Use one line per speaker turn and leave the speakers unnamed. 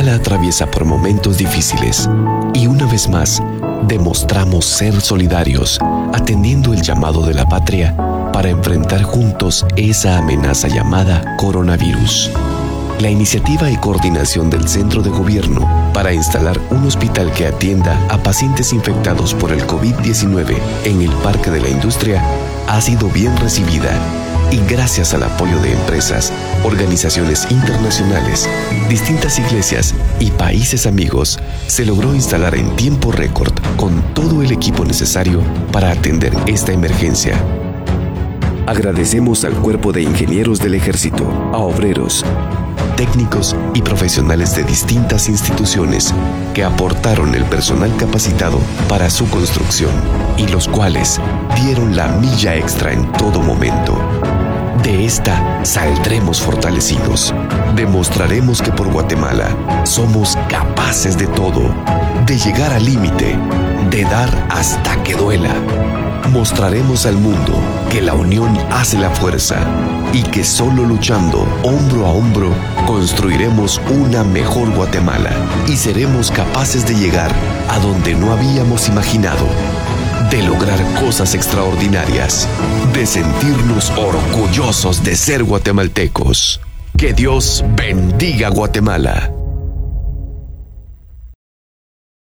Guatemala atraviesa por momentos difíciles y una vez más demostramos ser solidarios, atendiendo el llamado de la patria para enfrentar juntos esa amenaza llamada coronavirus. La iniciativa y coordinación del Centro de Gobierno para instalar un hospital que atienda a pacientes infectados por el COVID-19 en el Parque de la Industria ha sido bien recibida y gracias al apoyo de empresas, organizaciones internacionales, distintas iglesias y países amigos, se logró instalar en tiempo récord con todo el equipo necesario para atender esta emergencia. Agradecemos al Cuerpo de Ingenieros del Ejército, a obreros, técnicos y profesionales de distintas instituciones que aportaron el personal capacitado para su construcción y los cuales dieron la milla extra en todo momento. De esta saldremos fortalecidos. Demostraremos que por Guatemala somos capaces de todo, de llegar al límite, de dar hasta que duela. Mostraremos al mundo que la unión hace la fuerza y que solo luchando hombro a hombro construiremos una mejor Guatemala y seremos capaces de llegar a donde no habíamos imaginado, de lograr cosas extraordinarias, de sentirnos orgullosos de ser guatemaltecos. Que Dios bendiga Guatemala.